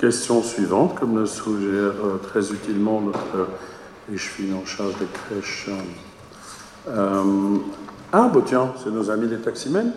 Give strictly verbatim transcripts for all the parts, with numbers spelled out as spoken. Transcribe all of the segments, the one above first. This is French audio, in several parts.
Question suivante, comme le suggère euh, très utilement notre échevine en charge des crèches. Euh, ah, bah tiens, c'est nos amis les taximens?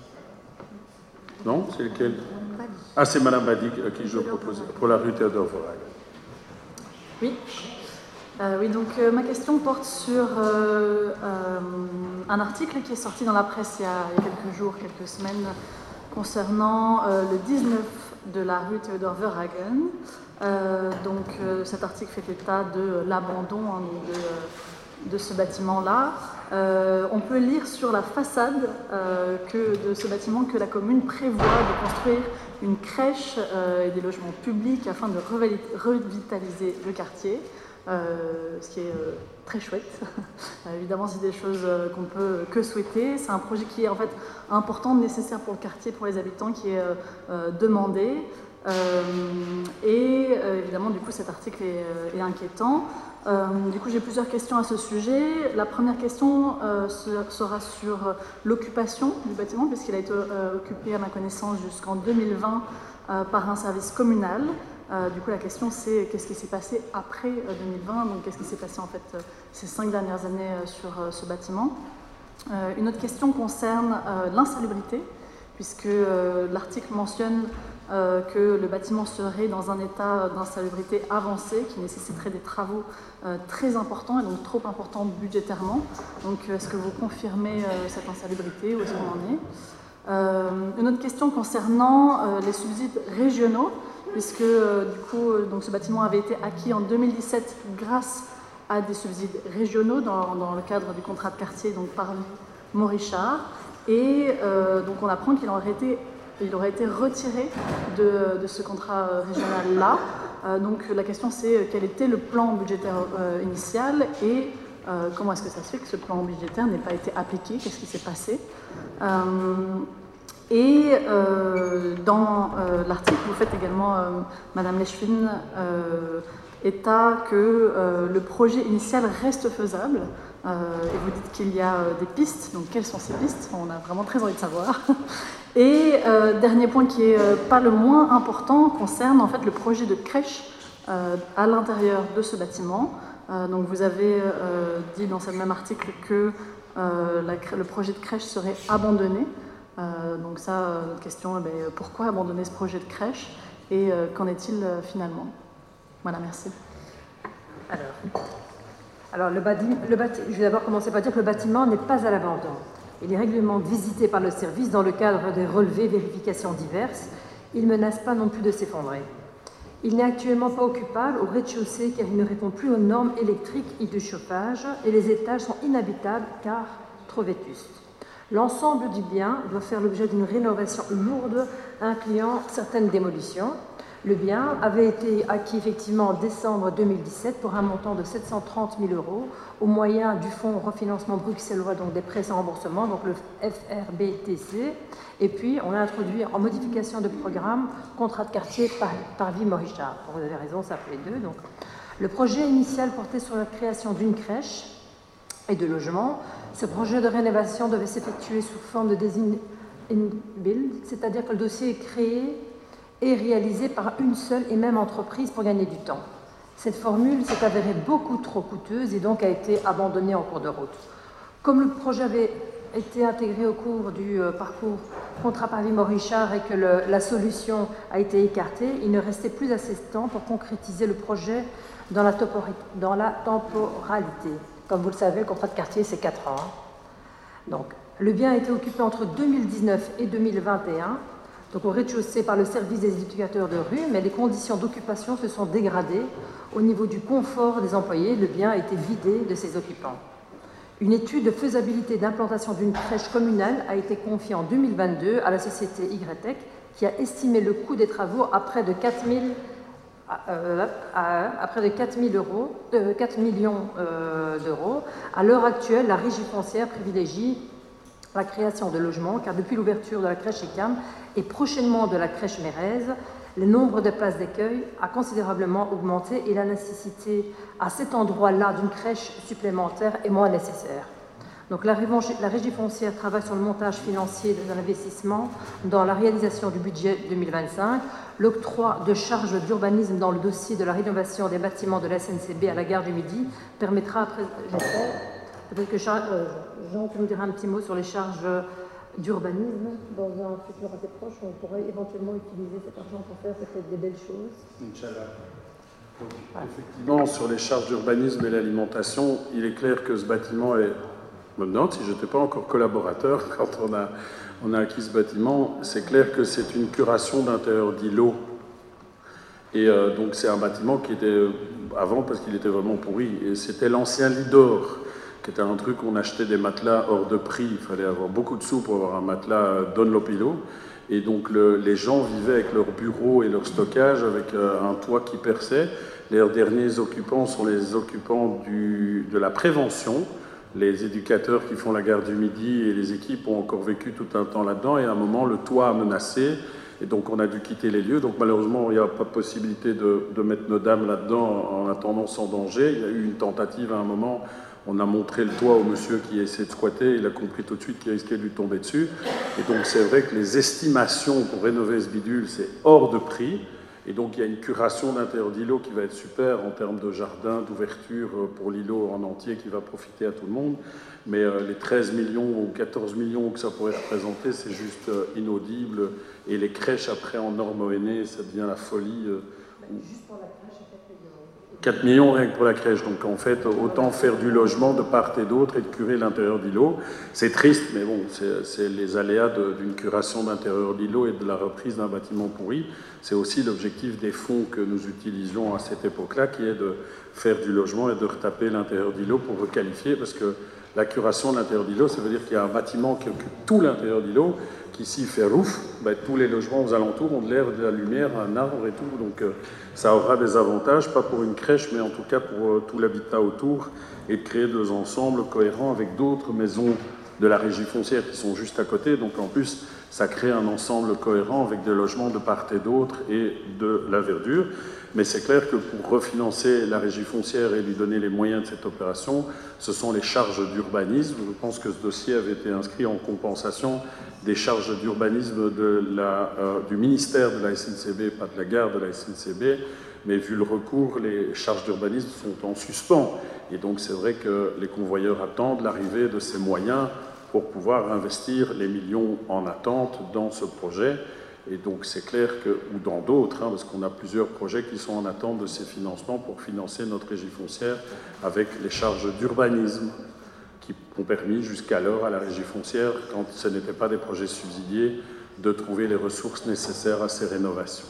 Non, c'est lequel? Ah, c'est Madame Badi à qui je le propose pour la rue Théodore Voral. Oui. Euh, oui, donc euh, ma question porte sur euh, euh, un article qui est sorti dans la presse il y a, il y a quelques jours, quelques semaines, concernant euh, le dix-neuf de la rue Théodore Verhagen. Euh, donc euh, cet article fait état de l'abandon hein, de, de ce bâtiment-là. Euh, on peut lire sur la façade euh, que de ce bâtiment que la commune prévoit de construire une crèche euh, et des logements publics afin de revitaliser le quartier. Euh, ce qui est euh, très chouette. euh, évidemment, c'est des choses euh, qu'on peut que souhaiter. C'est un projet qui est en fait important, nécessaire pour le quartier, pour les habitants, qui est euh, euh, demandé. Euh, et euh, évidemment, du coup, cet article est, euh, est inquiétant. Euh, du coup, j'ai plusieurs questions à ce sujet. La première question euh, sera sur l'occupation du bâtiment, puisqu'il a été euh, occupé, à ma connaissance, jusqu'en deux mille vingt euh, par un service communal. Euh, du coup, la question, c'est qu'est-ce qui s'est passé après euh, deux mille vingt, donc qu'est-ce qui s'est passé en fait euh, ces cinq dernières années euh, sur euh, ce bâtiment. Euh, une autre question concerne euh, l'insalubrité, puisque euh, l'article mentionne euh, que le bâtiment serait dans un état d'insalubrité avancé, qui nécessiterait des travaux euh, très importants et donc trop importants budgétairement. Donc, est-ce que vous confirmez euh, cette insalubrité, où est-ce qu'on en est? euh, Une autre question concernant euh, les subsides régionaux, puisque euh, du coup, euh, donc ce bâtiment avait été acquis en deux mille dix-sept grâce à des subsides régionaux dans, dans le cadre du contrat de quartier donc par Morichard. Et euh, donc on apprend qu'il aurait été, il aurait été retiré de, de ce contrat régional-là. Euh, donc la question c'est quel était le plan budgétaire euh, initial et euh, comment est-ce que ça se fait que ce plan budgétaire n'ait pas été appliqué, qu'est-ce qui s'est passé. euh, Et euh, dans euh, l'article, vous faites également, euh, Madame l'Échevine, euh, état que euh, le projet initial reste faisable. Euh, et vous dites qu'il y a euh, des pistes. Donc, quelles sont ces pistes? On a vraiment très envie de savoir. Et euh, dernier point qui est euh, pas le moins important concerne en fait le projet de crèche euh, à l'intérieur de ce bâtiment. Euh, donc, vous avez euh, dit dans ce même article que euh, la, le projet de crèche serait abandonné. Euh, donc ça, euh, notre question, eh bien, pourquoi abandonner ce projet de crèche et euh, qu'en est-il euh, finalement? Voilà, merci. Alors, alors le bâtiment, le bâti, je vais d'abord commencer par dire que le bâtiment n'est pas à l'abandon. Il est régulièrement visité par le service dans le cadre des relevés, vérifications diverses. Il ne menace pas non plus de s'effondrer. Il n'est actuellement pas occupable au rez-de-chaussée car il ne répond plus aux normes électriques et de chauffage et les étages sont inhabitables car trop vétustes. L'ensemble du bien doit faire l'objet d'une rénovation lourde incluant certaines démolitions. Le bien avait été acquis effectivement en décembre deux mille dix-sept pour un montant de sept cent trente mille euros au moyen du fonds refinancement bruxellois, donc des prêts sans remboursement, donc le F R B T C. Et puis on a introduit en modification de programme contrat de quartier par, par Vie Morichard. Vous avez raison, ça fait deux. Donc. Le projet initial portait sur la création d'une crèche et de logements. Ce projet de rénovation devait s'effectuer sous forme de design in build, c'est-à-dire que le dossier est créé et réalisé par une seule et même entreprise pour gagner du temps. Cette formule s'est avérée beaucoup trop coûteuse et donc a été abandonnée en cours de route. Comme le projet avait été intégré au cours du euh, parcours contrat par Vie Morichard et que le, la solution a été écartée, il ne restait plus assez de temps pour concrétiser le projet dans la, dans la temporalité. Comme vous le savez, le contrat de quartier, c'est quatre ans. Donc, le bien a été occupé entre deux mille dix-neuf et deux mille vingt et un, donc au rez-de-chaussée par le service des éducateurs de rue, mais les conditions d'occupation se sont dégradées au niveau du confort des employés. Le bien a été vidé de ses occupants. Une étude de faisabilité d'implantation d'une crèche communale a été confiée en deux mille vingt-deux à la société Y-Tech, qui a estimé le coût des travaux à près de quatre mille Euh, à, à près de quatre mille euros, euh, quatre millions euh, d'euros. À l'heure actuelle, la régie foncière privilégie la création de logements, car depuis l'ouverture de la crèche ECAM et prochainement de la crèche Mérez, le nombre de places d'accueil a considérablement augmenté et la nécessité à cet endroit-là d'une crèche supplémentaire est moins nécessaire. Donc la, la Régie foncière travaille sur le montage financier de l'investissement dans la réalisation du budget deux mille vingt-cinq, l'octroi de charges d'urbanisme dans le dossier de la rénovation des bâtiments de la S N C B à la gare du Midi permettra, après, j'espère, peut-être que Jean, euh, Jean nous dira un petit mot sur les charges d'urbanisme. Dans un futur assez proche, on pourrait éventuellement utiliser cet argent pour faire peut-être des belles choses. Inch'Allah. Donc, effectivement, sur les charges d'urbanisme et l'alimentation, il est clair que ce bâtiment est... Je me demande si je n'étais pas encore collaborateur quand on a, on a acquis ce bâtiment. C'est clair que c'est une curation d'intérieur d'îlot. Et euh, donc c'est un bâtiment qui était euh, avant parce qu'il était vraiment pourri. Et c'était l'ancien Lidor, qui était un truc où on achetait des matelas hors de prix. Il fallait avoir beaucoup de sous pour avoir un matelas Dunlopillo. Et donc le, les gens vivaient avec leurs bureaux et leur stockage avec euh, un toit qui perçait. Les derniers occupants sont les occupants du, de la prévention. Les éducateurs qui font la gare du Midi et les équipes ont encore vécu tout un temps là-dedans. Et à un moment, le toit a menacé. Et donc on a dû quitter les lieux. Donc malheureusement, il n'y a pas possibilité de, de mettre nos dames là-dedans en attendant sans danger. Il y a eu une tentative à un moment. On a montré le toit au monsieur qui essayait de squatter, il a compris tout de suite qu'il risquait de lui tomber dessus. Et donc c'est vrai que les estimations pour rénover ce bidule, c'est hors de prix. Et donc il y a une curation d'intérieur d'îlot qui va être super en termes de jardin, d'ouverture pour l'îlot en entier qui va profiter à tout le monde. Mais euh, les treize millions ou quatorze millions que ça pourrait représenter, c'est juste euh, inaudible. Et les crèches après en norme O N E, ça devient la folie. Euh, Juste pour la crèche, quatre millions rien que pour la crèche. Donc en fait, autant faire du logement de part et d'autre et de curer l'intérieur d'îlot. C'est triste, mais bon, c'est les aléas d'une curation d'intérieur d'îlot et de la reprise d'un bâtiment pourri. C'est aussi l'objectif des fonds que nous utilisions à cette époque-là, qui est de faire du logement et de retaper l'intérieur d'îlot pour requalifier, parce que la curation de l'intérieur d'îlot, ça veut dire qu'il y a un bâtiment qui occupe tout l'intérieur d'îlot, qui ici fait rouf, ben, tous les logements aux alentours ont de l'air, de la lumière, un arbre et tout, donc euh, ça aura des avantages, pas pour une crèche, mais en tout cas pour euh, tout l'habitat autour, et de créer deux ensembles cohérents avec d'autres maisons de la régie foncière qui sont juste à côté, donc en plus ça crée un ensemble cohérent avec des logements de part et d'autre et de la verdure. Mais c'est clair que pour refinancer la régie foncière et lui donner les moyens de cette opération, ce sont les charges d'urbanisme. Je pense que ce dossier avait été inscrit en compensation des charges d'urbanisme de la, euh, du ministère de la S N C B, pas de la gare de la S N C B, mais vu le recours, les charges d'urbanisme sont en suspens. Et donc c'est vrai que les convoyeurs attendent l'arrivée de ces moyens pour pouvoir investir les millions en attente dans ce projet. Et donc c'est clair que, ou dans d'autres, hein, parce qu'on a plusieurs projets qui sont en attente de ces financements pour financer notre régie foncière avec les charges d'urbanisme qui ont permis jusqu'alors à la régie foncière, quand ce n'était pas des projets subsidiés, de trouver les ressources nécessaires à ces rénovations.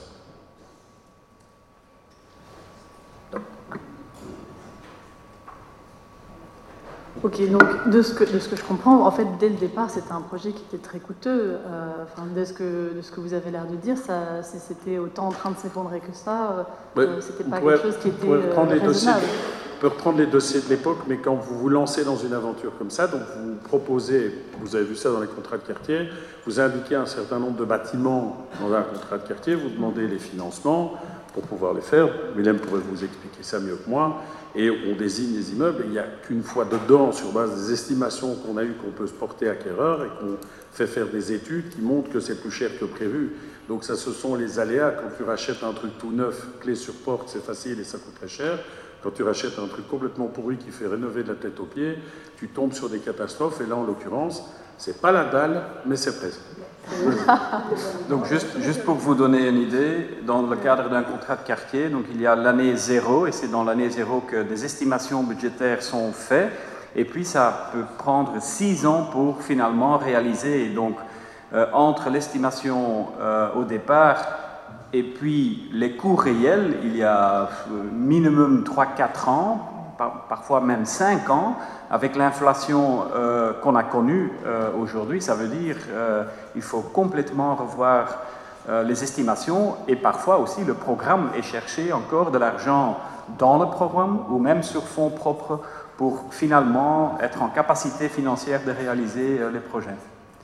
Ok, donc de ce, que, de ce que je comprends, en fait, dès le départ, c'était un projet qui était très coûteux. Euh, enfin, de ce, que, de ce que vous avez l'air de dire, c'était autant en train de s'effondrer que ça. Ouais, euh, c'était pas pourrait, quelque chose qui était euh, raisonnable. On peut reprendre les dossiers de l'époque, mais quand vous vous lancez dans une aventure comme ça, donc vous proposez, vous avez vu ça dans les contrats de quartier, vous indiquez un certain nombre de bâtiments dans un contrat de quartier, vous demandez les financements pour pouvoir les faire. Mylène pourrait vous expliquer ça mieux que moi. Et on désigne les immeubles, et il n'y a qu'une fois dedans, sur base des estimations qu'on a eues, qu'on peut se porter acquéreur, et qu'on fait faire des études qui montrent que c'est plus cher que prévu. Donc ça, ce sont les aléas. Quand tu rachètes un truc tout neuf, clé sur porte, c'est facile et ça coûte très cher. Quand tu rachètes un truc complètement pourri qui fait rénover de la tête aux pieds, tu tombes sur des catastrophes, et là, en l'occurrence, c'est pas la dalle, mais c'est présent. Donc juste, juste pour vous donner une idée, dans le cadre d'un contrat de quartier, donc il y a l'année zéro, et c'est dans l'année zéro que des estimations budgétaires sont faites, et puis ça peut prendre six ans pour finalement réaliser. Et donc euh, entre l'estimation euh, au départ et puis les coûts réels, il y a minimum trois à quatre ans, par, parfois même cinq ans. Avec l'inflation euh, qu'on a connue euh, aujourd'hui, ça veut dire qu'il euh, faut complètement revoir euh, les estimations, et parfois aussi le programme et chercher encore de l'argent dans le programme ou même sur fonds propres pour finalement être en capacité financière de réaliser euh, les projets.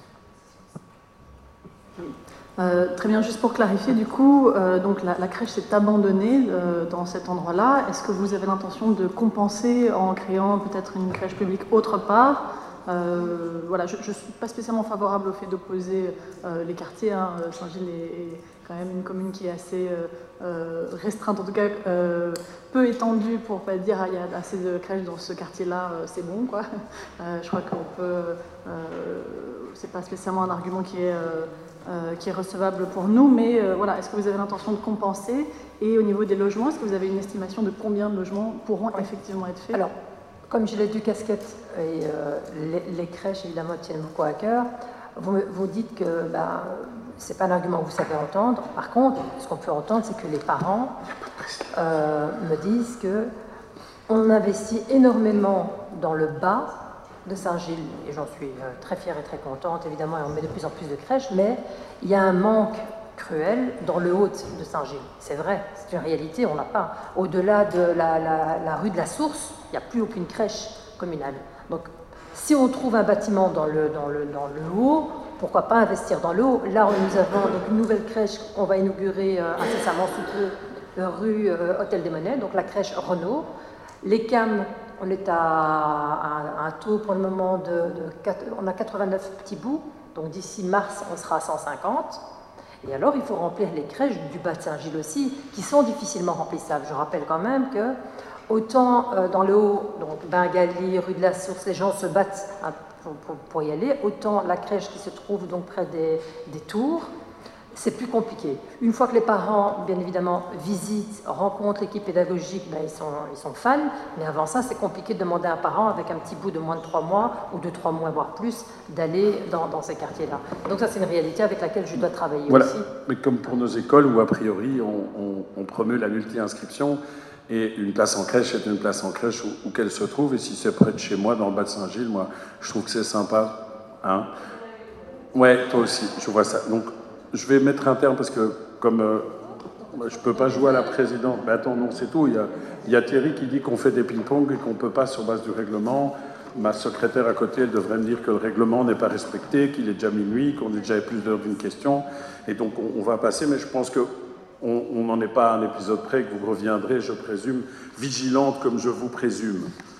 Euh, très bien, juste pour clarifier, du coup, euh, donc la, la crèche s'est abandonnée euh, dans cet endroit-là. Est-ce que vous avez l'intention de compenser en créant peut-être une crèche publique autre part, Euh, voilà, je ne suis pas spécialement favorable au fait d'opposer euh, les quartiers. Hein. Saint-Gilles est, est quand même une commune qui est assez euh, euh, restreinte, en tout cas euh, peu étendue pour pas dire ah, il y a assez de crèches dans ce quartier-là, euh, c'est bon quoi. Euh, je crois qu'on peut, euh, c'est pas spécialement un argument qui est euh, euh, qui est recevable pour nous, mais euh, voilà, est-ce que vous avez l'intention de compenser? Et au niveau des logements, est-ce que vous avez une estimation de combien de logements pourront oui. effectivement être faits? Alors, comme j'ai les deux casquettes et euh, les, les crèches évidemment tiennent beaucoup à cœur, vous, vous dites que bah, c'est pas un argument que vous savez entendre. Par contre, ce qu'on peut entendre, c'est que les parents euh, me disent que on investit énormément dans le bas de Saint-Gilles, et j'en suis euh, très fière et très contente, évidemment, et on met de plus en plus de crèches, mais il y a un manque cruel dans le haut de Saint-Gilles. C'est vrai, c'est une réalité, on n'a pas. Au-delà de la, la, la rue de la Source, il n'y a plus aucune crèche communale. Donc, si on trouve un bâtiment dans le, dans le, dans le haut, pourquoi pas investir dans le haut? Là, nous avons donc une nouvelle crèche qu'on va inaugurer euh, incessamment sous peu, euh, rue euh, Hôtel des Monnaies, donc la crèche Renault. Les C A M, on est à, à, à un taux pour le moment de, de quatre, on a quatre-vingt-neuf petits bouts, donc d'ici mars, on sera à cent cinquante. Et alors, il faut remplir les crèches du bas de Saint-Gilles aussi, qui sont difficilement remplissables. Je rappelle quand même que, autant euh, dans le haut, donc Bengali, rue de la Source, les gens se battent hein, pour, pour, pour y aller, autant la crèche qui se trouve donc près des, des tours, c'est plus compliqué. Une fois que les parents, bien évidemment, visitent, rencontrent l'équipe pédagogique, ben, ils, sont, ils sont fans, mais avant ça, c'est compliqué de demander à un parent avec un petit bout de moins de trois mois, ou de trois mois, voire plus, d'aller dans, dans ces quartiers-là. Donc ça, c'est une réalité avec laquelle je dois travailler voilà. aussi. Mais comme pour nos écoles, où a priori, on, on, on promeut la multi-inscription, et une place en crèche est une place en crèche où, où qu'elle se trouve, et si c'est près de chez moi, dans le bas de Saint-Gilles, moi, je trouve que c'est sympa. Hein. Ouais, toi aussi, je vois ça. Donc, je vais mettre un terme parce que, comme euh, je ne peux pas jouer à la présidente, mais attends, non, c'est tout. Il y a, il y a Thierry qui dit qu'on fait des ping-pong et qu'on ne peut pas sur base du règlement. Ma secrétaire à côté, elle devrait me dire que le règlement n'est pas respecté, qu'il est déjà minuit, qu'on est déjà à plus d'heures d'une question. Et donc, on, on va passer, mais je pense qu'on n'en est pas à un épisode près, que vous reviendrez, je présume, vigilante comme je vous présume.